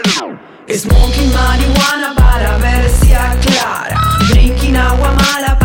Smoking marihuana para ver si aclara. Drinking agua mala